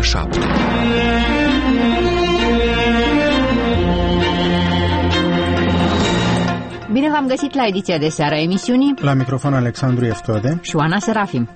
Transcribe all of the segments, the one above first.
7. Bine v-am găsit la ediția de seară a emisiunii. La microfon Alexandru Eftode și Oana Serafim.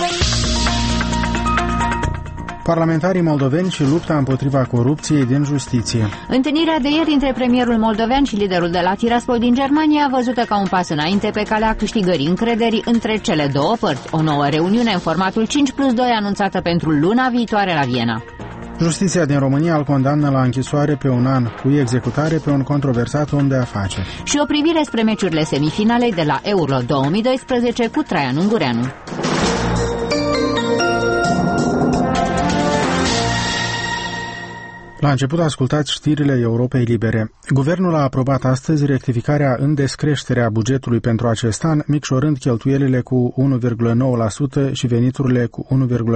Parlamentarii moldoveni și lupta împotriva corupției din justiție. Întâlnirea de ieri între premierul moldovean și liderul de la Tiraspol din Germania, văzută ca un pas înainte pe calea câștigării încrederii între cele două părți. O nouă reuniune în formatul 5+2 anunțată pentru luna viitoare la Viena. Justiția din România îl condamnă la închisoare pe 1 an cu executare pe un controversat om de afaceri. Și o privire spre meciurile semifinalei de la Euro 2012 cu Traian Ungureanu. La început ascultați știrile Europei Libere. Guvernul a aprobat astăzi rectificarea în descreștere a bugetului pentru acest an, micșorând cheltuielile cu 1,9% și veniturile cu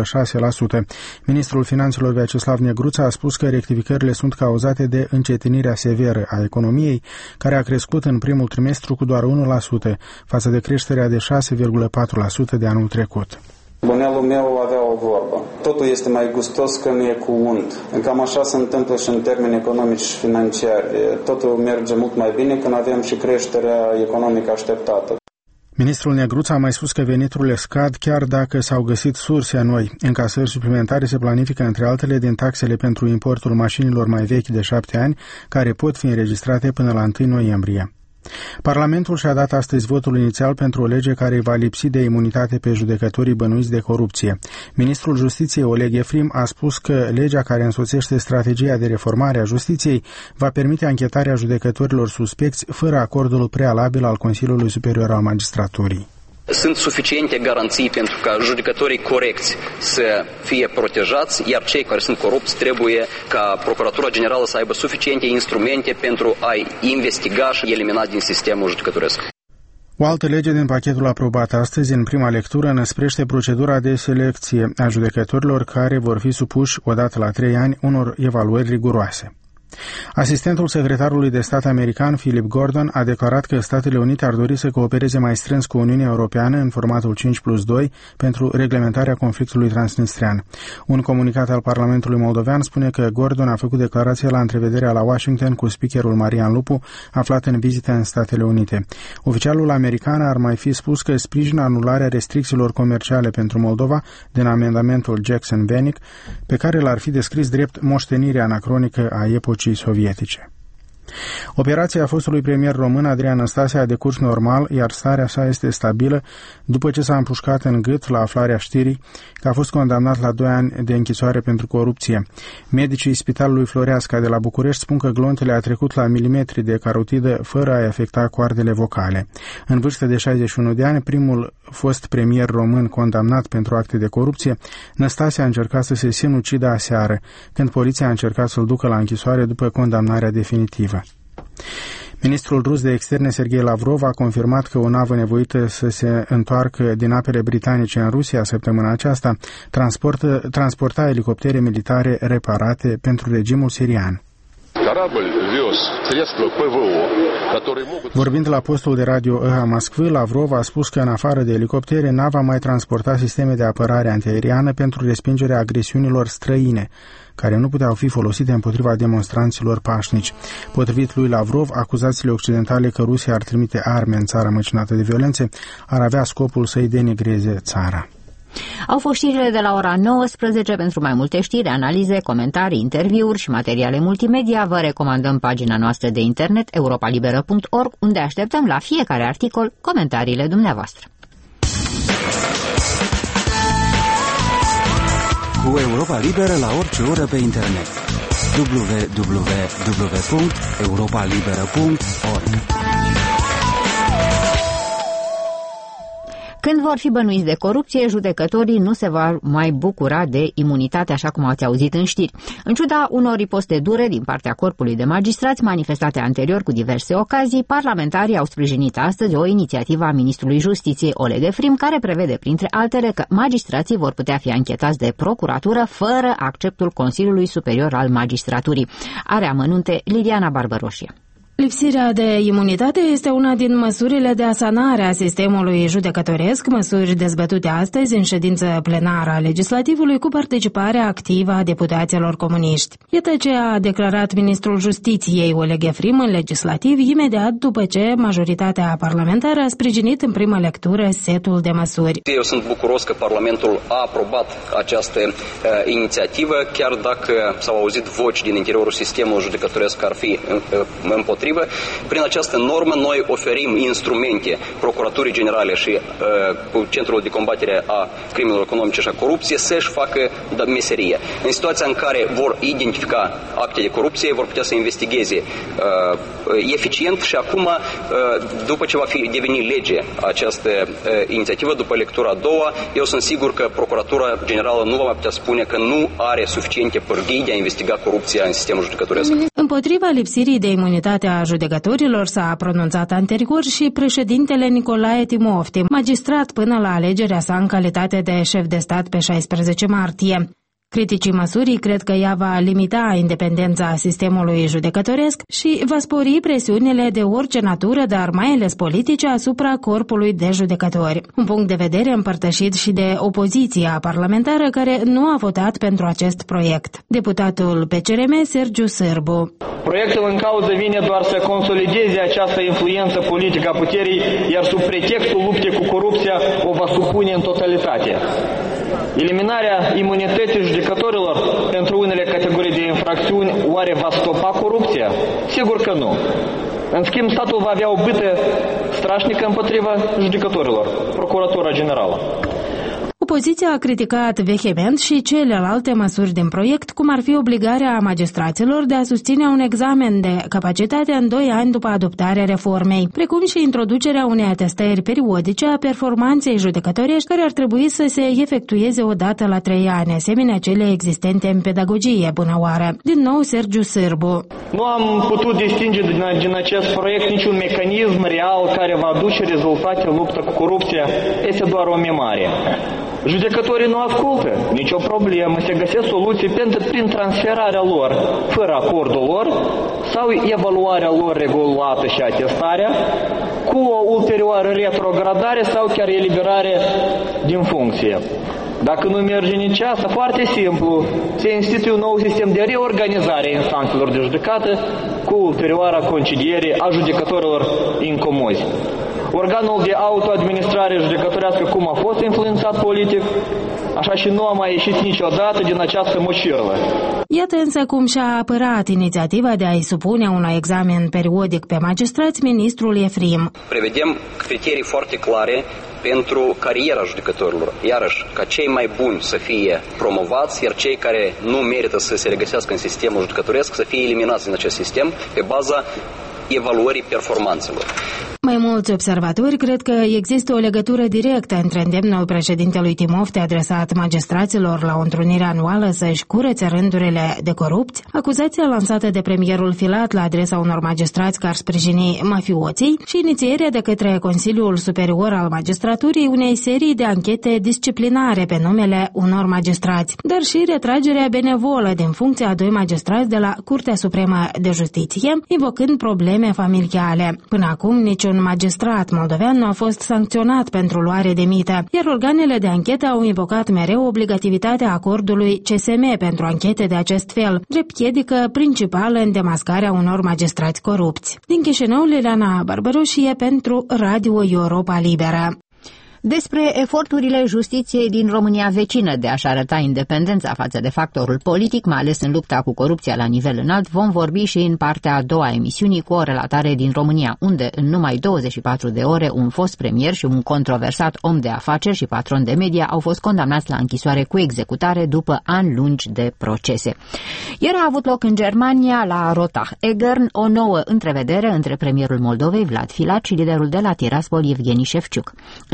1,6%. Ministrul Finanțelor Vyacheslav Negruța a spus că rectificările sunt cauzate de încetinirea severă a economiei, care a crescut în primul trimestru cu doar 1%, față de creșterea de 6,4% de anul trecut. Bunelul meu avea o vorbă. Totul este mai gustos când e cu unt. Cam așa se întâmplă și în termeni economici și financiari. Totul merge mult mai bine când avem și creșterea economică așteptată. Ministrul Negruța a mai spus că veniturile scad chiar dacă s-au găsit surse noi. Încasări suplimentare se planifică între altele din taxele pentru importul mașinilor mai vechi de 7 ani, care pot fi înregistrate până la 1 noiembrie. Parlamentul și-a dat astăzi votul inițial pentru o lege care va lipsi de imunitate pe judecătorii bănuiți de corupție. Ministrul Justiției Oleg Efrim a spus că legea care însoțește strategia de reformare a justiției va permite anchetarea judecătorilor suspecți fără acordul prealabil al Consiliului Superior al Magistraturii. Sunt suficiente garanții pentru ca judecătorii corecți să fie protejați, iar cei care sunt corupți trebuie ca Procuratura Generală să aibă suficiente instrumente pentru a-i investiga și elimina din sistemul judecătoresc. O altă lege din pachetul aprobat astăzi în prima lectură înăsprește procedura de selecție a judecătorilor care vor fi supuși odată la 3 ani unor evaluări riguroase. Asistentul secretarului de stat american Philip Gordon a declarat că Statele Unite ar dori să coopereze mai strâns cu Uniunea Europeană în formatul 5+2 pentru reglementarea conflictului transnistrian. Un comunicat al Parlamentului moldovean spune că Gordon a făcut declarația la întrevederea la Washington cu speakerul Marian Lupu, aflat în vizită în Statele Unite. Oficialul american ar mai fi spus că sprijină anularea restricțiilor comerciale pentru Moldova din amendamentul Jackson-Vanik, pe care l-ar fi descris drept moștenirea anacronică a epocii sovietice. Operația fostului premier român Adrian Năstase a decurs normal, iar starea sa este stabilă după ce s-a împușcat în gât la aflarea știrii că a fost condamnat la 2 ani de închisoare pentru corupție. Medicii Spitalului Floreasca de la București spun că glontele a trecut la milimetri de carotidă fără a-i afecta coardele vocale. În vârstă de 61 de ani, primul fost premier român condamnat pentru acte de corupție, Năstase a încercat să se sinucidă aseară, când poliția a încercat să-l ducă la închisoare după condamnarea definitivă. Ministrul rus de externe Sergei Lavrov a confirmat că o navă nevoită să se întoarcă din apele britanice în Rusia săptămâna aceasta transporta elicoptere militare reparate pentru regimul sirian. Vorbind la postul de radio EHA Moskvă, Lavrov a spus că în afară de elicoptere, nava mai transporta sisteme de apărare antiaeriană pentru respingerea agresiunilor străine, care nu puteau fi folosite împotriva demonstranților pașnici. Potrivit lui Lavrov, acuzațiile occidentale că Rusia ar trimite arme în țara măcinată de violențe ar avea scopul să-i denigreze țara. Au fost știrile de la ora 19. Pentru mai multe știri, analize, comentarii, interviuri și materiale multimedia, vă recomandăm pagina noastră de internet europalibera.org, unde așteptăm la fiecare articol comentariile dumneavoastră. Cu Europa Liberă la orice oră pe internet. www.europalibera.org. Când vor fi bănuiți de corupție, judecătorii nu se vor mai bucura de imunitate, așa cum ați auzit în știri. În ciuda unor riposte dure din partea corpului de magistrați manifestate anterior cu diverse ocazii, parlamentarii au sprijinit astăzi o inițiativă a ministrului Justiției Oleg Efrim, care prevede, printre altele, că magistrații vor putea fi anchetați de procuratură fără acceptul Consiliului Superior al Magistraturii. Are amănunte Liliana Barbăroșie. Lipsirea de imunitate este una din măsurile de asanare a sistemului judecătoresc, măsuri dezbătute astăzi în ședință plenară a Legislativului cu participarea activă a deputaților comuniști. Iată ce a declarat ministrul Justiției Oleg Efrim în Legislativ imediat după ce majoritatea parlamentară a sprijinit în primă lectură setul de măsuri. Eu sunt bucuros că Parlamentul a aprobat această inițiativă, chiar dacă s-au auzit voci din interiorul sistemului judecătoresc că ar fi împotrivă. Prin această normă noi oferim instrumente Procuraturii Generale și Centrul de Combatere a Crimelor Economice și a Corupției să-și facă meseria. În situația în care vor identifica acte de corupție, vor putea să investigheze eficient și acum, după ce va fi devenit lege această inițiativă, după lectura a doua, eu sunt sigur că Procuratura Generală nu va mai putea spune că nu are suficiente pârghii de a investiga corupția în sistemul judecătoresc. Împotriva lipsirii de imunitate a judecătorilor s-a pronunțat anterior și președintele Nicolae Timofti, magistrat până la alegerea sa în calitate de șef de stat pe 16 martie. Criticii măsurii cred că ea va limita independența sistemului judecătoresc și va spori presiunile de orice natură, dar mai ales politice, asupra corpului de judecători. Un punct de vedere împărtășit și de opoziția parlamentară care nu a votat pentru acest proiect. Deputatul PCRM Sergiu Sârbu. Proiectul în cauză vine doar să consolideze această influență politică a puterii, iar sub pretextul luptei cu corupția o va supune în totalitate. Eliminarea imunității judecătorilor pentru unele categorii de infracțiuni oare va stopa corupția? Sigur că nu. În schimb, statul va avea o bâtă strașnică împotriva judecătorilor, Procuratura Generală. Opoziția a criticat vehement și celelalte măsuri din proiect, cum ar fi obligarea magistraților de a susține un examen de capacitate în 2 ani după adoptarea reformei, precum și introducerea unei atestări periodice a performanței judecătorești care ar trebui să se efectueze o dată la 3 ani, asemenea cele existente în pedagogie bună oară. Din nou Sergiu Sârbu. Nu am putut distinge din acest proiect niciun mecanism real care va aduce rezultate în luptă cu corupția. Este doar o mimare. Judecătorii nu ascultă, nicio problemă, se găsesc soluții prin transferarea lor, fără acordul lor, sau evaluarea lor regulată și atestarea, cu o ulterioară retrogradare sau chiar eliberare din funcție. Dacă nu merge nici asta, foarte simplu, se instituie un nou sistem de reorganizare a instanțelor de judecată cu ulterioara concediere a judecătorilor incomozi. Organul de autoadministrare judecătorească cum a fost influențat politic, așa și nu a mai ieșit niciodată din această mocirlă. Iată însă cum și-a apărat inițiativa de a-i supune unui examen periodic pe magistrați ministrul Efrim. Prevedem criterii foarte clare pentru cariera judecătorilor. Iarăși, ca cei mai buni să fie promovați, iar cei care nu merită să se regăsească în sistemul judecătoresc să fie eliminați din acest sistem pe baza evaluării performanțelor. Mai mulți observatori cred că există o legătură directă între îndemnul președintelui Timofti adresat magistraților la o întrunire anuală să-și curețe rândurile de corupți, acuzația lansată de premierul Filat la adresa unor magistrați care ar sprijini mafioții și inițierea de către Consiliul Superior al Magistraturii unei serii de anchete disciplinare pe numele unor magistrați, dar și retragerea benevolă din funcția a 2 magistrați de la Curtea Supremă de Justiție, invocând probleme familiale. Până acum, niciun magistrat moldovean nu a fost sancționat pentru luare de mită, iar organele de anchetă au invocat mereu obligativitatea acordului CSM pentru anchete de acest fel, drept piedică principală în demascarea unor magistrați corupți. Din Chișinău, Liliana Barbaroșie pentru Radio Europa Liberă. Despre eforturile justiției din România vecină de a-și arăta independența față de factorul politic, mai ales în lupta cu corupția la nivel înalt, vom vorbi și în partea a doua a emisiunii cu o relatare din România, unde în numai 24 de ore un fost premier și un controversat om de afaceri și patron de media au fost condamnați la închisoare cu executare după ani lungi de procese. Ieri a avut loc în Germania, la Rotach-Egern, o nouă întrevedere între premierul Moldovei, Vlad Filat, și liderul de la Tiraspol, Evgeni Șefciuc. Întâlnirea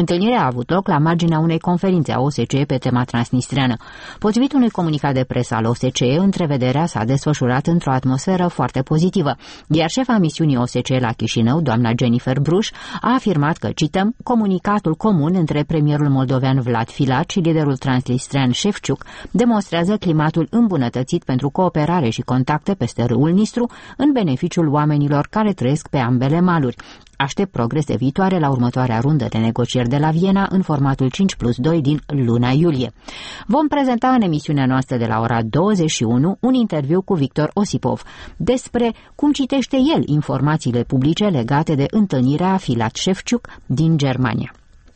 a avut loc la marginea unei conferințe a OSCE pe tema transnistreană. Potrivit unui comunicat de presă al OSCE, întrevederea s-a desfășurat într-o atmosferă foarte pozitivă, iar șefa misiunii OSCE la Chișinău, doamna Jennifer Bruș, a afirmat că, cităm, comunicatul comun între premierul moldovean Vlad Filat și liderul transnistrean Șefciuc demonstrează climatul îmbunătățit pentru cooperare și contacte peste râul Nistru în beneficiul oamenilor care trăiesc pe ambele maluri. Aștept progrese viitoare la următoarea rundă de negocieri de la Viena în formatul 5+2 din luna iulie. Vom prezenta în emisiunea noastră de la ora 21 un interviu cu Victor Osipov despre cum citește el informațiile publice legate de întâlnirea Filat-Șefciuc din Germania.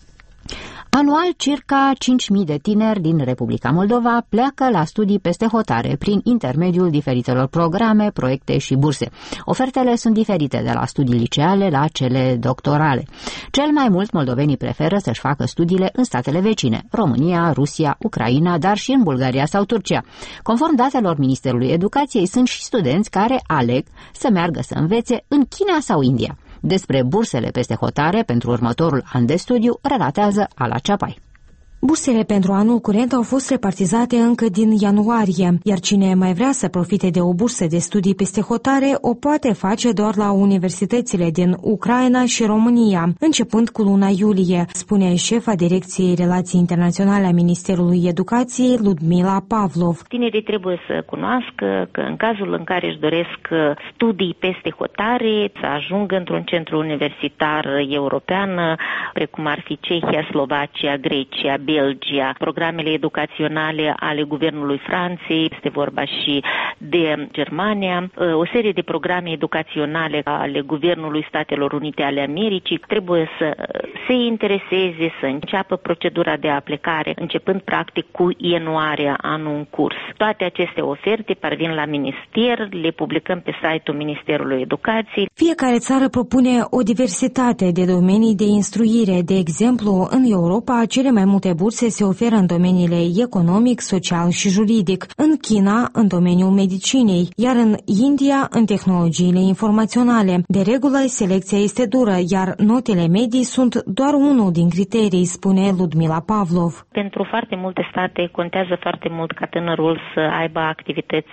Anual, circa 5.000 de tineri din Republica Moldova pleacă la studii peste hotare prin intermediul diferitelor programe, proiecte și burse. Ofertele sunt diferite de la studii liceale la cele doctorale. Cel mai mult moldovenii preferă să-și facă studiile în statele vecine, România, Rusia, Ucraina, dar și în Bulgaria sau Turcia. Conform datelor Ministerului Educației, sunt și studenți care aleg să meargă să învețe în China sau India. Despre bursele peste hotare pentru următorul an de studiu relatează Ala Ceapai. Bursele pentru anul curent au fost repartizate încă din ianuarie, iar cine mai vrea să profite de o bursă de studii peste hotare o poate face doar la universitățile din Ucraina și România, începând cu luna iulie, spune șefa Direcției Relații Internaționale a Ministerului Educației, Ludmila Pavlov. Tinerii trebuie să cunoască că în cazul în care își doresc studii peste hotare, să ajungă într-un centru universitar european, precum ar fi Cehia, Slovacia, Grecia, Belgia, programele educaționale ale Guvernului Franței, este vorba și de Germania, o serie de programe educaționale ale Guvernului Statelor Unite ale Americii, trebuie să se intereseze, să înceapă procedura de aplicare, începând practic cu ianuarie anul în curs. Toate aceste oferte parvin la minister, le publicăm pe site-ul Ministerului Educației. Fiecare țară propune o diversitate de domenii de instruire. De exemplu, în Europa, cele mai multe burse se oferă în domeniile economic, social și juridic, în China, în domeniul medicinei, iar în India, în tehnologiile informaționale. De regulă, selecția este dură, iar notele medii sunt doar unul din criterii, spune Ludmila Pavlov. Pentru foarte multe state contează foarte mult ca tânărul să aibă activități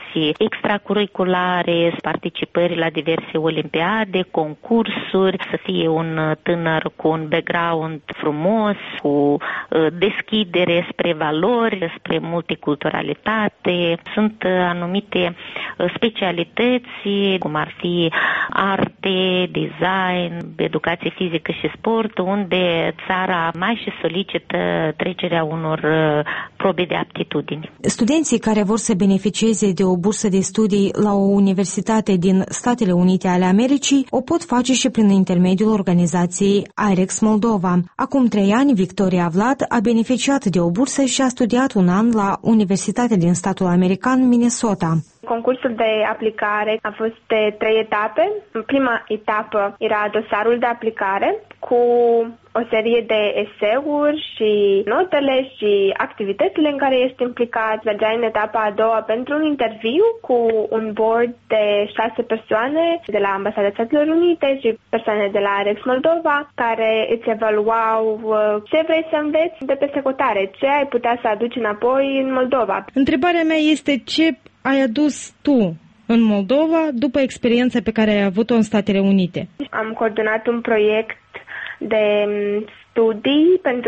extracurriculare, participări la diverse olimpiade, concursuri, să fie un tânăr cu un background frumos, cu deschidere spre valori, spre multiculturalitate. Sunt anumite specialități, cum ar fi arte, design, educație fizică și sport, unde țara mai și solicită trecerea unor probe de aptitudini. Studenții care vor să beneficieze de o bursă de studii la o universitate din Statele Unite ale Americii o pot face și prin intermediul organizației IREX Moldova. Acum 3 ani, Victoria Vlad a beneficiat de o bursă și a studiat un an la Universitatea din statul american Minnesota. Concursul de aplicare a fost de 3 etape. În prima etapă era dosarul de aplicare cu o serie de eseuri și notele și activitățile în care ești implicat. Mergea în etapa a doua pentru un interviu cu un board de 6 persoane de la Ambasada Statelor Unite și persoane de la IREX Moldova care îți evaluau ce vrei să înveți de peste hotare, ce ai putea să aduci înapoi în Moldova. Întrebarea mea este ce ai adus tu în Moldova după experiența pe care ai avut-o în Statele Unite? Am coordonat un proiect de studii pentru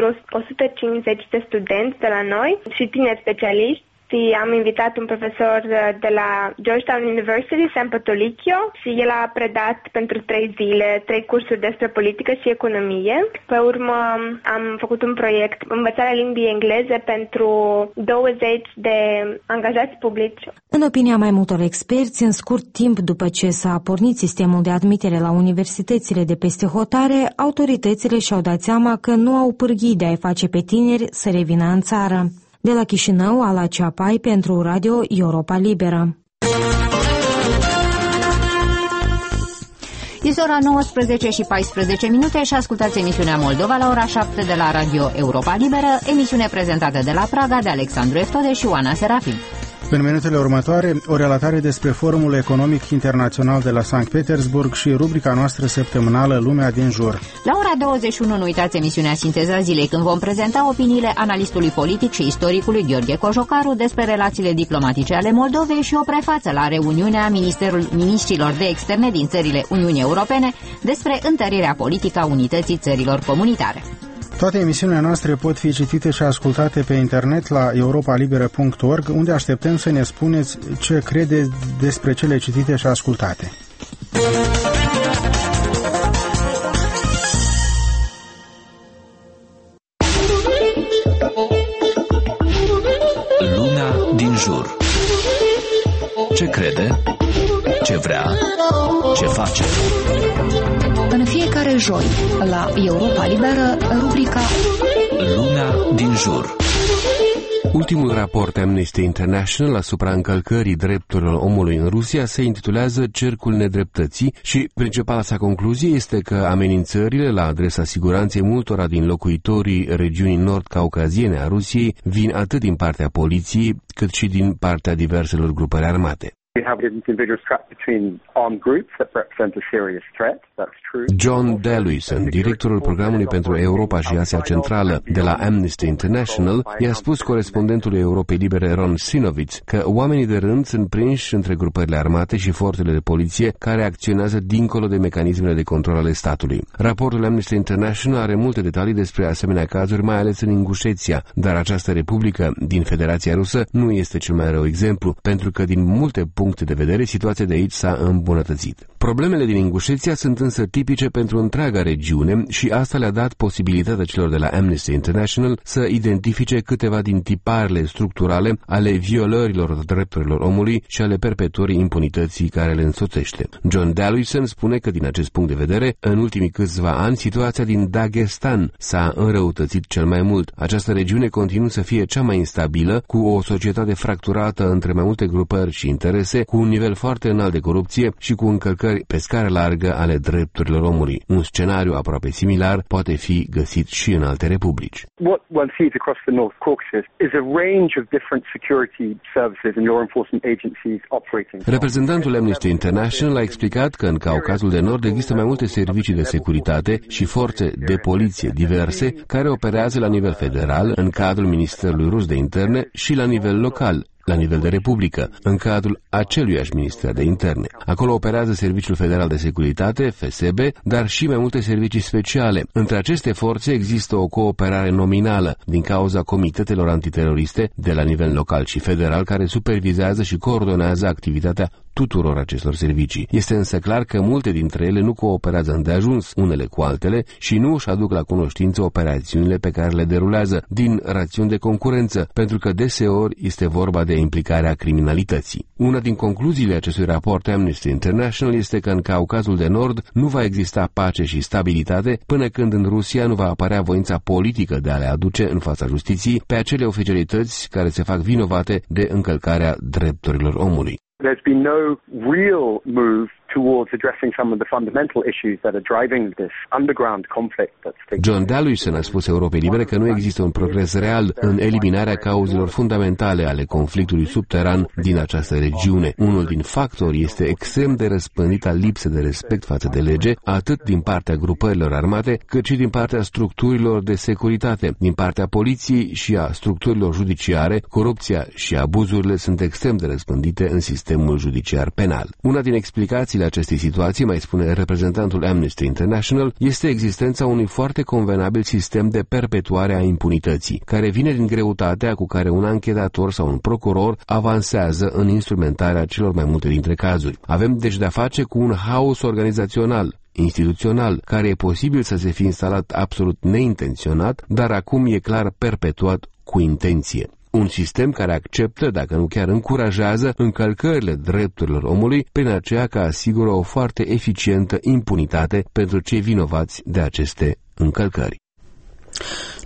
150 de studenți de la noi și tineri specialiști. Am invitat un profesor de la Georgetown University, Sam Potolicchio, și el a predat pentru 3 zile 3 cursuri despre politică și economie. Pe urmă am făcut un proiect, învățarea limbii engleze pentru 20 de angajați publici. În opinia mai multor experți, în scurt timp după ce s-a pornit sistemul de admitere la universitățile de peste hotare, autoritățile și-au dat seama că nu au pârghii de a-i face pe tineri să revină în țară. De la Chișinău, Ala Ceapai pentru Radio Europa Liberă. Este ora 19 și 14 minute și ascultați emisiunea Moldova la ora 7 de la Radio Europa Liberă, emisiune prezentată de la Praga de Alexandru Eftode și Oana Serafim. În minutele următoare, o relatare despre Forumul Economic Internațional de la Sankt Petersburg și rubrica noastră săptămânală Lumea din jur. La ora 21 nu uitați emisiunea Sinteza Zilei, când vom prezenta opiniile analistului politic și istoricului Gheorghe Cojocaru despre relațiile diplomatice ale Moldovei și o prefață la reuniunea ministrilor de externe din țările Uniunii Europene despre întărirea politică a unității țărilor comunitare. Toate emisiunile noastre pot fi citite și ascultate pe internet la europalibera.org, unde așteptăm să ne spuneți ce credeți despre cele citite și ascultate. Lumea din jur. Ce crede? Ce vrea? Ce face? În fiecare joi, la Europa Liberă, rubrica Lumea din jur. Ultimul raport Amnesty International asupra încălcării drepturilor omului în Rusia se intitulează Cercul nedreptății și principala sa concluzie este că amenințările la adresa siguranței multora din locuitorii regiunii nord-caucaziene a Rusiei vin atât din partea poliției cât și din partea diverselor grupări armate. John Daluisen, directorul programului pentru Europa și Asia Centrală de la Amnesty International, i-a spus corespondentului Europei Libere Ron Sinovic că oamenii de rând sunt prinși între grupările armate și forțele de poliție care acționează dincolo de mecanismele de control ale statului. Raportul Amnesty International are multe detalii despre asemenea cazuri, mai ales în Ingușeția, dar această republică din Federația Rusă nu este cel mai rău exemplu, pentru că din multe puncte de vedere situația de aici s-a îmbunătățit. Problemele din Ingușeția sunt însă tipice pentru întreaga regiune și asta le-a dat posibilitatea celor de la Amnesty International să identifice câteva din tiparele structurale ale violărilor drepturilor omului și ale perpetuării impunității care le însoțește. John Daluisen spune că din acest punct de vedere, în ultimii câțiva ani, situația din Dagestan s-a înrăutățit cel mai mult. Această regiune continuă să fie cea mai instabilă, cu o societate fracturată între mai multe grupări și interese, cu un nivel foarte înalt de corupție și cu încălcări pe scară largă ale drepturilor omului. Un scenariu aproape similar poate fi găsit și în alte republici. What one sees across the North Caucasus is a range of different security services and law enforcement agencies operating. Reprezentantul Amnesty International a explicat că în Caucazul de Nord există mai multe servicii de securitate și forțe de poliție diverse care operează la nivel federal, în cadrul Ministerului Rus de Interne, și la nivel local, la nivel de republică, în cadrul aceluiași Minister de Interne. Acolo operează Serviciul Federal de Securitate, FSB, dar și mai multe servicii speciale. Între aceste forțe există o cooperare nominală din cauza comitetelor antiteroriste de la nivel local și federal care supervizează și coordonează activitatea tuturor acestor servicii. Este însă clar că multe dintre ele nu cooperează îndeajuns unele cu altele și nu își aduc la cunoștință operațiunile pe care le derulează din rațiuni de concurență, pentru că deseori este vorba de implicarea criminalității. Una din concluziile acestui raport Amnesty International este că în Caucazul de Nord nu va exista pace și stabilitate până când în Rusia nu va apărea voința politică de a le aduce în fața justiției pe acele oficialități care se fac vinovate de încălcarea drepturilor omului. There's been no real move towards addressing some of the fundamental issues that are driving this underground conflict that's taking place. John Daluisen a spus Europei Libere că nu există un progres real în eliminarea cauzelor fundamentale ale conflictului subteran din această regiune. Unul din factori este extrem de răspândita lipsă de respect față de lege, atât din partea grupărilor armate, cât și din partea structurilor de securitate, din partea poliției și a structurilor judiciare. Corupția și abuzurile sunt extrem de răspândite în sistemul judiciar penal. Una din explicațiile acestei situații, mai spune reprezentantul Amnesty International, este existența unui foarte convenabil sistem de perpetuare a impunității, care vine din greutatea cu care un anchetator sau un procuror avansează în instrumentarea celor mai multe dintre cazuri. Avem deci de-a face cu un haos organizațional, instituțional, care e posibil să se fi instalat absolut neintenționat, dar acum e clar perpetuat cu intenție. Un sistem care acceptă, dacă nu chiar încurajează, încălcările drepturilor omului, prin aceea că asigură o foarte eficientă impunitate pentru cei vinovați de aceste încălcări.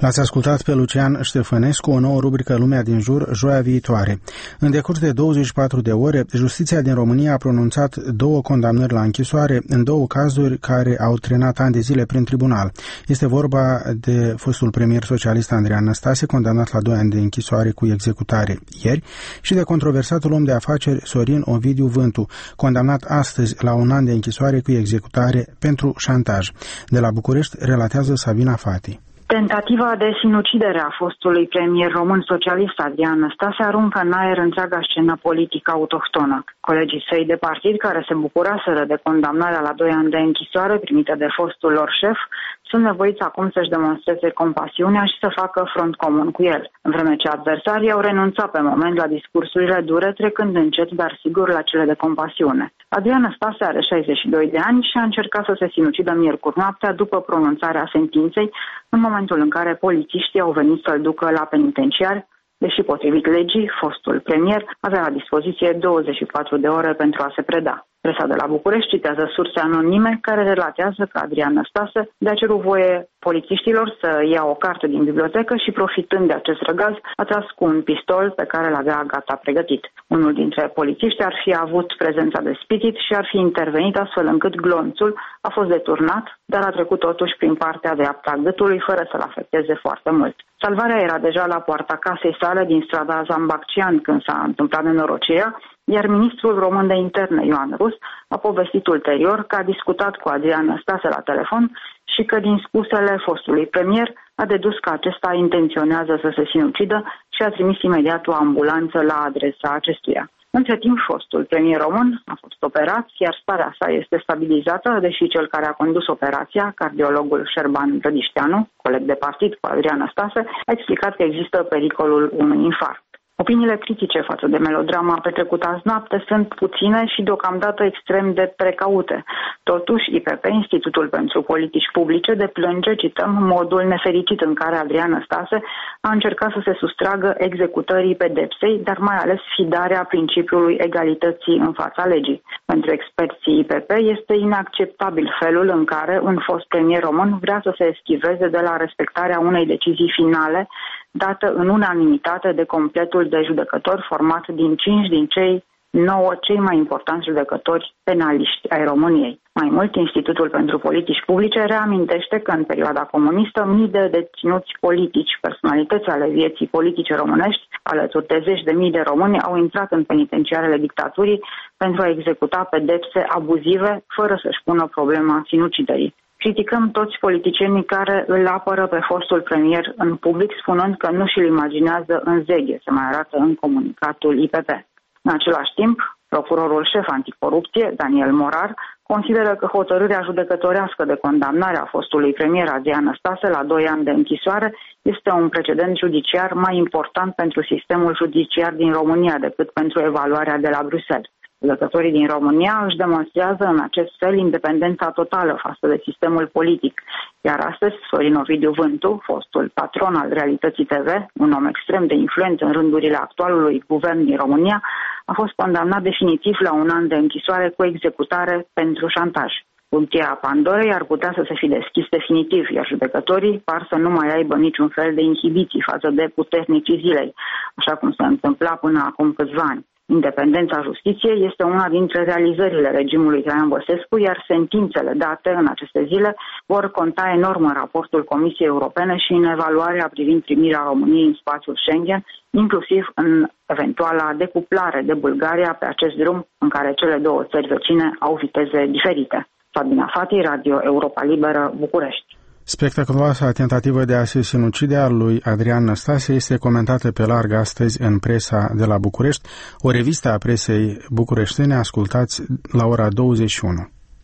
L-ați ascultat pe Lucian Ștefănescu, o nouă rubrică Lumea din jur, joia viitoare. În decurs de 24 de ore, justiția din România a pronunțat 2 condamnări la închisoare în 2 cazuri care au trenat ani de zile prin tribunal. Este vorba de fostul premier socialist Andrei Năstase, condamnat la 2 ani de închisoare cu executare ieri, și de controversatul om de afaceri Sorin Ovidiu Vântu, condamnat astăzi la 1 an de închisoare cu executare pentru șantaj. De la București relatează Sabina Fati. Tentativa de sinucidere a fostului premier român socialist Adrian Năstase aruncă în aer întreaga scenă politică autohtonă. Colegii săi de partid, care se bucuraseră de condamnarea la 2 ani de închisoare primită de fostul lor șef, sunt nevoiți acum să-și demonstreze compasiunea și să facă front comun cu el, în vreme ce adversarii au renunțat pe moment la discursurile dure, trecând încet, dar sigur, la cele de compasiune. Adrian Năstase are 62 de ani și a încercat să se sinucidă miercuri noaptea după pronunțarea sentinței, în momentul în care polițiștii au venit să-l ducă la penitenciar, deși potrivit legii, fostul premier avea la dispoziție 24 de ore pentru a se preda. Presa de la București citează surse anonime care relatează că Adrian Năstase le-a cerut voie polițiștilor să ia o carte din bibliotecă și, profitând de acest răgaz, a tras cu un pistol pe care l-avea gata pregătit. Unul dintre polițiști ar fi avut prezența de spirit și ar fi intervenit astfel încât glonțul a fost deturnat, dar a trecut totuși prin partea dreaptă a gâtului fără să-l afecteze foarte mult. Salvarea era deja la poarta casei sale din strada Zambaccian când s-a întâmplat nenorocirea, iar ministrul român de interne, Ioan Rus, a povestit ulterior că a discutat cu Adrian Năstase la telefon și că din spusele fostului premier a dedus că acesta intenționează să se sinucidă și a trimis imediat o ambulanță la adresa acestuia. Între timp, fostul premier român a fost operat, iar starea sa este stabilizată, deși cel care a condus operația, cardiologul Șerban Rădișteanu, coleg de partid cu Adrian Năstase, a explicat că există pericolul unui infarct. Opiniile critice față de melodrama petrecută azi noapte sunt puține și deocamdată extrem de precaute. Totuși, IPP, Institutul pentru Politici Publice, deplânge, cităm, modul nefericit în care Adrian Năstase a încercat să se sustragă executării pedepsei, dar mai ales fidarea principiului egalității în fața legii. Pentru experții IPP este inacceptabil felul în care un fost premier român vrea să se eschiveze de la respectarea unei decizii finale dată în unanimitate de completul de judecători format din 5 din cei 9 cei mai importanți judecători penaliști ai României. Mai mult, Institutul pentru Politici Publice reamintește că în perioada comunistă mii de deținuți politici, personalități ale vieții politice românești, alături de zeci de mii de români, au intrat în penitenciarele dictaturii pentru a executa pedepse abuzive, fără să-și pună problema sinuciderii. Criticăm toți politicienii care îl apără pe fostul premier în public, spunând că nu și-l imaginează în zeghe, se mai arată în comunicatul IPP. În același timp, procurorul șef anticorupție, Daniel Morar, consideră că hotărârea judecătorească de condamnare a fostului premier Adrian Năstase la 2 ani de închisoare este un precedent judiciar mai important pentru sistemul judiciar din România decât pentru evaluarea de la Bruxelles. Judecătorii din România își demonstrează în acest fel independența totală față de sistemul politic. Iar astăzi, Sorin Ovidiu Vântu, fostul patron al Realității TV, un om extrem de influent în rândurile actualului guvern din România, a fost condamnat definitiv la 1 an de închisoare cu executare pentru șantaj. Cutia Pandorei ar putea să se fi deschis definitiv, iar judecătorii par să nu mai aibă niciun fel de inhibiții față de puternicii zilei, așa cum se întâmpla până acum câțiva ani. Independența justiției este una dintre realizările regimului Traian Băsescu, iar sentințele date în aceste zile vor conta enorm în raportul Comisiei Europene și în evaluarea privind primirea României în spațiul Schengen, inclusiv în eventuala decuplare de Bulgaria pe acest drum în care cele 2 țări vecine au viteze diferite. Sabina Fati, Radio Europa Liberă, București. Spectaculoasa tentativă de a se sinucide a lui Adrian Năstase este comentată pe larg astăzi în presa de la București, o revistă a presei bucureștene. Ascultați la ora 21.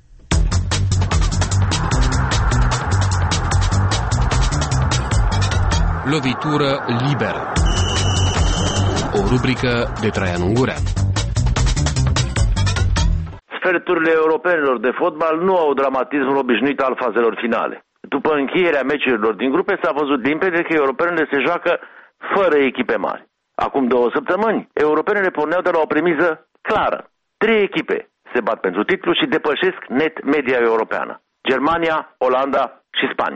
Lovitură liberă. O rubrică de Traian Ungurean. Sferturile europenilor de fotbal nu au dramatismul obișnuit al fazelor finale. După încheierea meciurilor din grupe s-a văzut limpede că europenele se joacă fără echipe mari. Acum 2 săptămâni, europenele porneau de la o premiză clară. 3 echipe se bat pentru titlu și depășesc net media europeană. Germania, Olanda și Spania.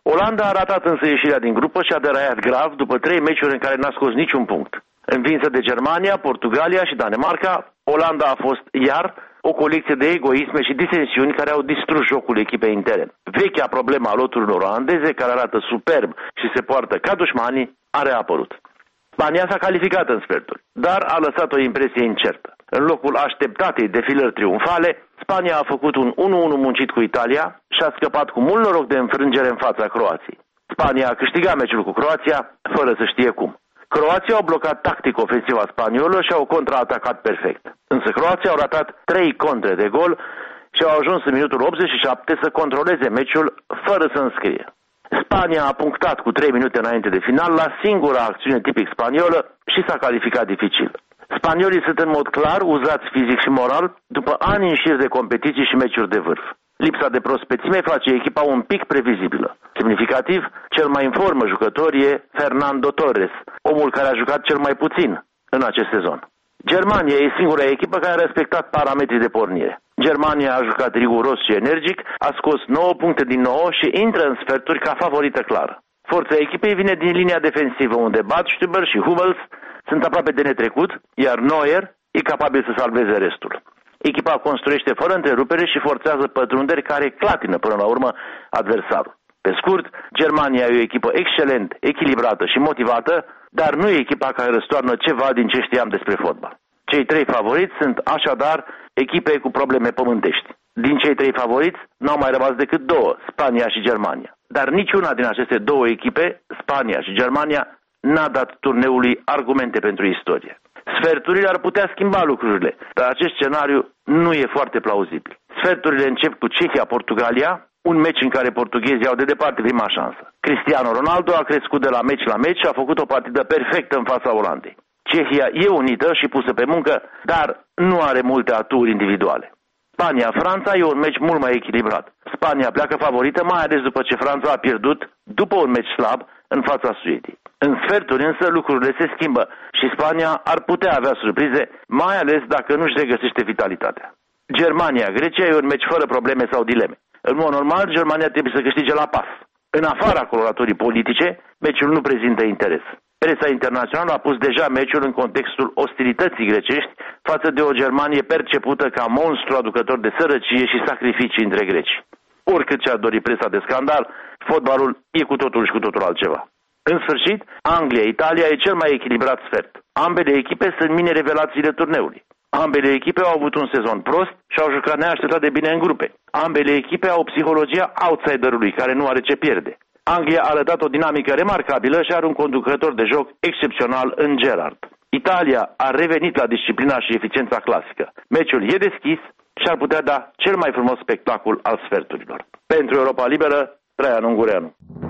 Olanda a ratat însă ieșirea din grupă și a deraiat grav după 3 meciuri în care n-a scos niciun punct. Învinsă de Germania, Portugalia și Danemarca, Olanda a fost iar o colecție de egoisme și disensiuni care au distrus jocul echipei interne. Vechea problemă a loturilor olandeze, care arată superb și se poartă ca dușmanii, a reapărut. Spania s-a calificat în sferturi, dar a lăsat o impresie incertă. În locul așteptatei defilări triumfale, Spania a făcut un 1-1 muncit cu Italia și a scăpat cu mult noroc de înfrângere în fața Croației. Spania a câștigat meciul cu Croația, fără să știe cum. Croații au blocat tactic ofensiva spaniolă și au contraatacat perfect. Însă Croația au ratat 3 contre de gol și au ajuns în minutul 87 să controleze meciul fără să înscrie. Spania a punctat cu 3 minute înainte de final la singura acțiune tipic spaniolă și s-a calificat dificil. Spaniolii sunt în mod clar uzați fizic și moral după ani în șir de competiții și meciuri de vârf. Lipsa de prospețime face echipa un pic previzibilă. Semnificativ, cel mai în formă jucător e Fernando Torres, omul care a jucat cel mai puțin în acest sezon. Germania e singura echipă care a respectat parametrii de pornire. Germania a jucat riguros și energic, a scos 9 puncte din 9 și intră în sferturi ca favorită clară. Forța echipei vine din linia defensivă, unde Badstuber și Hummels sunt aproape de netrecut, iar Neuer e capabil să salveze restul. Echipa construiește fără întrerupere și forțează pătrunderi care clatină până la urmă adversarul. Pe scurt, Germania e o echipă excelent, echilibrată și motivată, dar nu e echipa care răstoarnă ceva din ce știam despre fotbal. Cei 3 favoriți sunt așadar echipe cu probleme pământești. Din cei 3 favoriți n-au mai rămas decât 2, Spania și Germania. Dar niciuna din aceste 2 echipe, Spania și Germania, n-a dat turneului argumente pentru istorie. Sferturile ar putea schimba lucrurile, dar acest scenariu nu e foarte plauzibil. Sferturile încep cu Cehia-Portugalia, un meci în care portughezii au de departe prima șansă. Cristiano Ronaldo a crescut de la meci la meci și a făcut o partidă perfectă în fața Olandei. Cehia e unită și pusă pe muncă, dar nu are multe aturi individuale. Spania-Franța e un meci mult mai echilibrat. Spania pleacă favorită, mai ales după ce Franța a pierdut, după un meci slab, în fața Suediei. În sferturi însă lucrurile se schimbă și Spania ar putea avea surprize, mai ales dacă nu-și regăsește vitalitatea. Germania-Grecia e un meci fără probleme sau dileme. În mod normal, Germania trebuie să câștige la pas. În afara coloraturii politice, meciul nu prezintă interes. Presa internațională a pus deja meciul în contextul ostilității grecești față de o Germanie percepută ca monstru aducător de sărăcie și sacrificii între greci. Oricât ce-ar dori presa de scandal, fotbalul e cu totul și cu totul altceva. În sfârșit, Anglia-Italia e cel mai echilibrat sfert. Ambele echipe sunt mini revelațiile turneului. Ambele echipe au avut un sezon prost și au jucat neașteptat de bine în grupe. Ambele echipe au psihologia outsiderului care nu are ce pierde. Anglia a arătat o dinamică remarcabilă și are un conducător de joc excepțional în Gerrard. Italia a revenit la disciplina și eficiența clasică. Meciul e deschis și ar putea da cel mai frumos spectacol al sferturilor. Pentru Europa Liberă, Traian Ungureanu.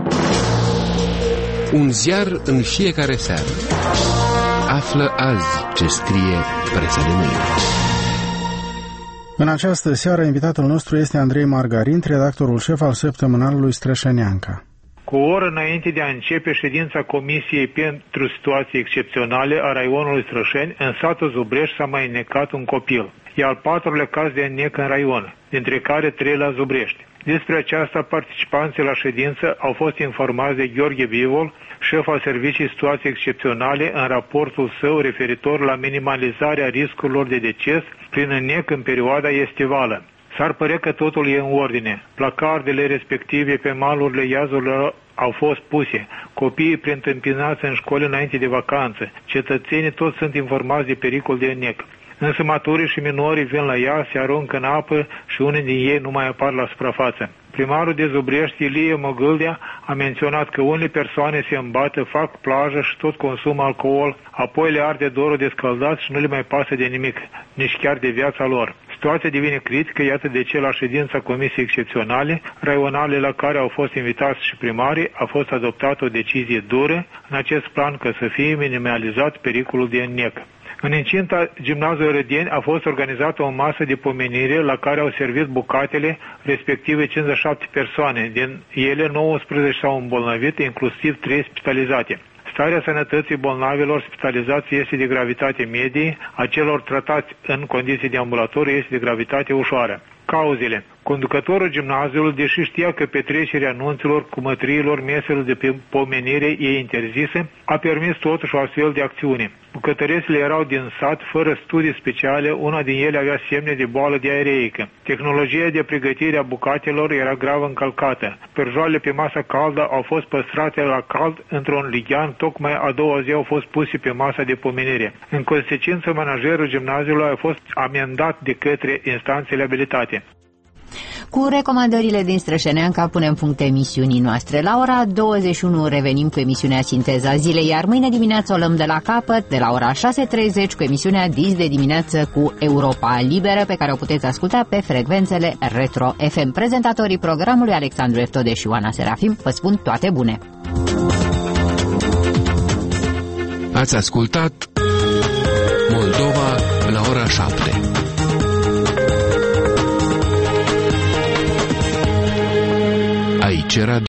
Un ziar în fiecare seară. Află azi ce scrie presa de mâine. În această seară, invitatul nostru este Andrei Margarin, redactorul șef al săptămânalului Strășăneanca. Cu o oră înainte de a începe ședința Comisiei pentru Situații Excepționale a raionului Strășeni, în satul Zubrești s-a mai înnecat un copil. E al 4-lea caz de înnec în raion, dintre care 3 la Zubrești. Despre aceasta, participanții la ședință au fost informați de Gheorghe Bivol, șef al Serviciului Situații Excepționale, în raportul său referitor la minimalizarea riscurilor de deces prin înnec în perioada estivală. S-ar părea că totul e în ordine. Placardele respective pe malurile iazurilor au fost puse. Copiii preîntâmpinați în școli înainte de vacanță. Cetățenii toți sunt informați de pericol de înnec. Însă maturii și minorii vin la ea, se aruncă în apă și unii din ei nu mai apar la suprafață. Primarul de Zubrești, Ilie Mogâldea, a menționat că unele persoane se îmbată, fac plajă și tot consumă alcool, apoi le arde dorul de scăldat și nu le mai pasă de nimic, nici chiar de viața lor. Situația devine critică, iată de ce la ședința Comisiei Excepționale, raionale la care au fost invitați și primarii, a fost adoptată o decizie dură în acest plan că să fie minimalizat pericolul de înnec. În incinta Gimnaziului Rădeni a fost organizată o masă de pomenire la care au servit bucatele, respective 57 persoane. Din ele 19 s-au îmbolnăvit, inclusiv 3 spitalizate. Starea sănătății bolnavilor spitalizați este de gravitate medie, a celor tratați în condiții de ambulatoriu este de gravitate ușoară. Cauzele. Conducătorul gimnaziului, deși știa că petrecerea anunților, cumătriilor, meselor de pe pomenire e interzisă, a permis totuși o astfel de acțiune. Bucătăresele erau din sat, fără studii speciale, una din ele avea semne de boală diareică. Tehnologia de pregătire a bucatelor era grav încălcată. Perjoarele pe masa caldă au fost păstrate la cald într-un lighean, tocmai a doua zi au fost puse pe masa de pomenire. În consecință, managerul gimnaziului a fost amendat de către instanțele abilitate. Cu recomandările din Strășeneanca punem punct emisiunii noastre. La ora 21 revenim cu emisiunea Sinteza Zilei, iar mâine dimineață o luăm de la capăt, de la ora 6:30 cu emisiunea Dis de dimineață cu Europa Liberă, pe care o puteți asculta pe frecvențele Retro FM. Prezentatorii programului Alexandru Eftode și Oana Serafim vă spun toate bune. Ați ascultat Moldova la ora 7. Aici era